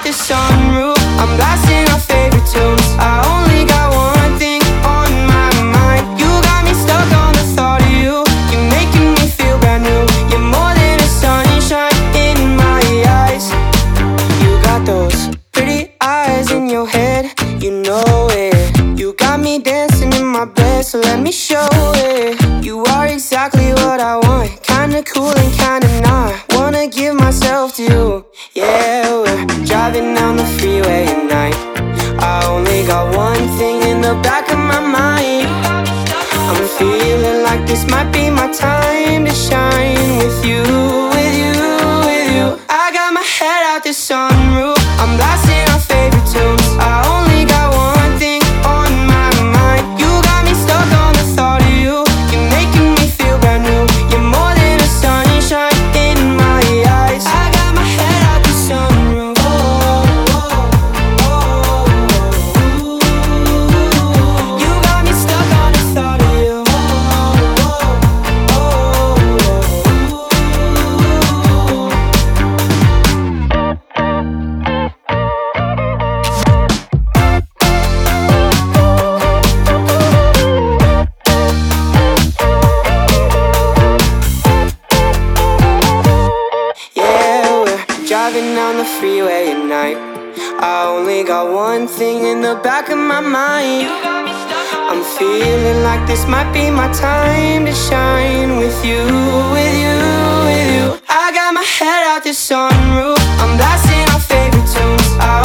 out the sunroof, I'm blasting our favorite tunes. I only got one thing on my mind. You got me stuck on the thought of you. You're making me feel brand new. You're more than a sunshine in my eyes. You got those pretty eyes in your head, you know it. You got me dancing in my bed, so let me show it. You are exactly what I want, kinda cool and kinda not. Wanna give myself to you. Yeah, we're driving down the freeway at night. I only got one thing in the back of my mind. I'm feeling like this might be my time to shine with you, with you, with you. I got my head out the sunroof, I'm blasting our favorite tunes. I only got one thing on my mind. You got me stuck on the thought of you. You're making me feel brand new. You're more than a sunshine in my eyes. I got my head out the sunroof. You got me stuck on the thought of you. Yeah, we're driving down the freeway at night. I only got one thing in the back of my mind. I'm feeling like this might be my time to shine with you, with you, with you. I got my head out the sunroof, I'm blasting our favorite tunes. I